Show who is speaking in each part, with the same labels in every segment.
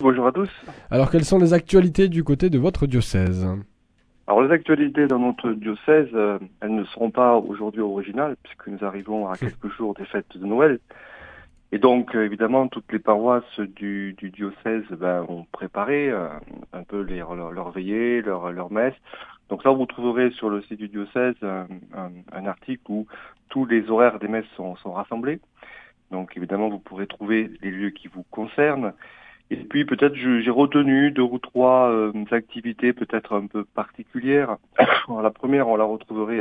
Speaker 1: bonjour à tous.
Speaker 2: Alors, quelles sont les actualités du côté de votre diocèse?
Speaker 1: Alors les actualités dans notre diocèse, elles ne seront pas aujourd'hui originales puisque nous arrivons à quelques jours des fêtes de Noël. Et donc évidemment toutes les paroisses du diocèse ont préparé un peu leur veillée, leur messe. Donc là vous trouverez sur le site du diocèse un article où tous les horaires des messes sont rassemblés. Donc évidemment vous pourrez trouver les lieux qui vous concernent. Et puis peut-être j'ai retenu deux ou trois activités peut-être un peu particulières. Alors, la première, on la retrouverait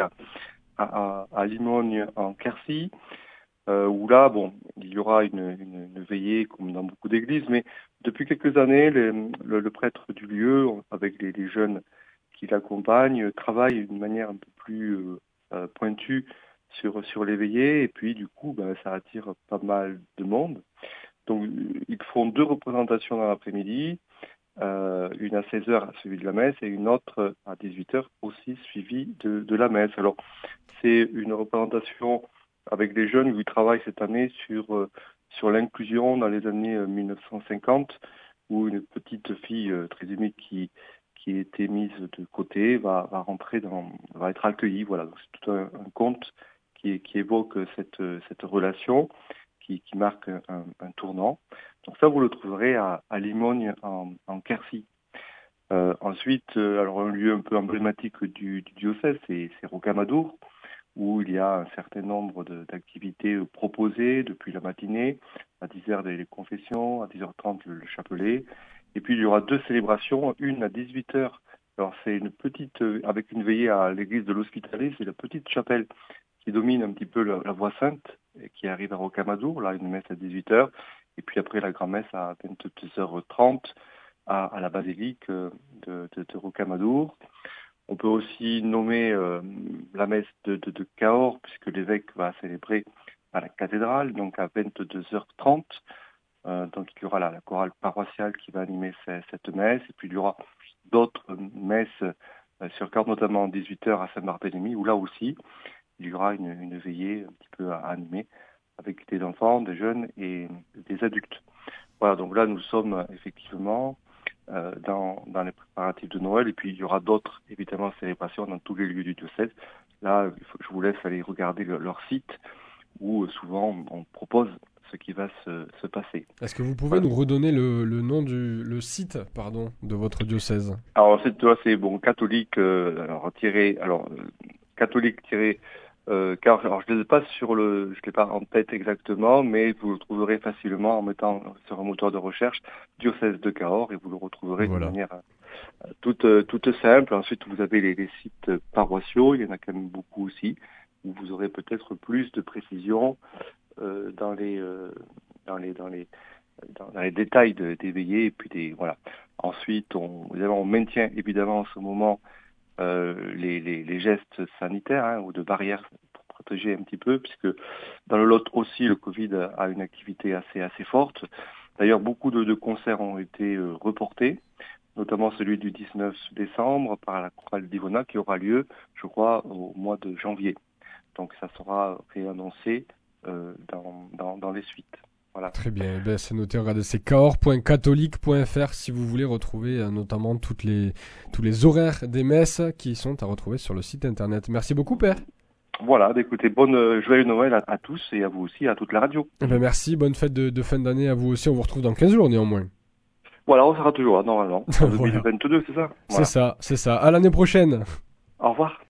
Speaker 1: à Limogne en Quercy, où là, il y aura une veillée comme dans beaucoup d'églises, mais depuis quelques années, le prêtre du lieu, avec les jeunes qui l'accompagnent, travaille d'une manière un peu plus pointue sur les veillées, et puis du coup, ça attire pas mal de monde. Donc, ils font deux représentations dans l'après-midi, une à 16 heures suivie de la messe et une autre à 18 heures aussi suivie de la messe. Alors, c'est une représentation avec des jeunes où ils travaillent cette année sur l'inclusion dans les années 1950, où une petite fille très aimée qui a été mise de côté va être accueillie. Voilà, donc c'est tout un conte qui évoque cette relation qui marque un tournant. Donc ça, vous le trouverez à Limogne en Quercy. Ensuite, alors un lieu un peu emblématique du diocèse, c'est Rocamadour, où il y a un certain nombre d'activités proposées depuis la matinée, à 10h les confessions, à 10h30 le chapelet, et puis il y aura deux célébrations, une à 18h. Alors c'est une petite, avec une veillée à l'église de l'Hospitalet, c'est la petite chapelle qui domine un petit peu la voie sainte, et qui arrive à Rocamadour, là une messe à 18h, et puis après la grand-messe à 22h30 à la basilique de Rocamadour. On peut aussi nommer la messe de Cahors, puisque l'évêque va célébrer à la cathédrale, donc à 22h30. Donc il y aura la chorale paroissiale qui va animer cette messe, et puis il y aura d'autres messes sur Cahors, notamment à 18h à Saint-Barthélemy, où là aussi, il y aura une veillée un petit peu à animer avec des enfants, des jeunes et des adultes. Voilà, donc là nous sommes effectivement dans les préparatifs de Noël, et puis il y aura d'autres évidemment célébrations dans tous les lieux du diocèse. Là, je vous laisse aller regarder leur site où souvent on propose ce qui va se passer.
Speaker 2: Est-ce que vous pouvez
Speaker 1: Voilà.
Speaker 2: nous redonner le nom le site, pardon, de votre diocèse?
Speaker 1: Alors c'est catholique catholique car alors je ne l'ai pas je l'ai pas en tête exactement, mais vous le trouverez facilement en mettant sur un moteur de recherche diocèse de Cahors, et vous le retrouverez de
Speaker 2: Voilà.
Speaker 1: manière toute simple. Ensuite, vous avez les sites paroissiaux, il y en a quand même beaucoup aussi, où vous aurez peut-être plus de précision dans les détails des veillées, et puis voilà. Ensuite, on maintient évidemment en ce moment les gestes sanitaires, ou de barrières pour protéger un petit peu, puisque dans le Lot aussi, le Covid a une activité assez forte. D'ailleurs, beaucoup de concerts ont été reportés, notamment celui du 19 décembre par la chorale d'Ivona, qui aura lieu, je crois, au mois de janvier. Donc ça sera réannoncé dans les suites. Voilà.
Speaker 2: Très bien, c'est noté. Regardez, c'est cahors.catholique.fr si vous voulez retrouver notamment tous les horaires des messes qui sont à retrouver sur le site internet. Merci beaucoup, Père.
Speaker 1: Voilà, écoutez, joyeux Noël à tous, et à vous aussi, à toute la radio.
Speaker 2: Merci, bonne fête de fin d'année à vous aussi. On vous retrouve dans 15 jours néanmoins.
Speaker 1: Voilà, on sera toujours là, normalement. En
Speaker 2: Voilà.
Speaker 1: 2022, c'est ça?
Speaker 2: Voilà. C'est ça. À l'année prochaine.
Speaker 1: Au revoir.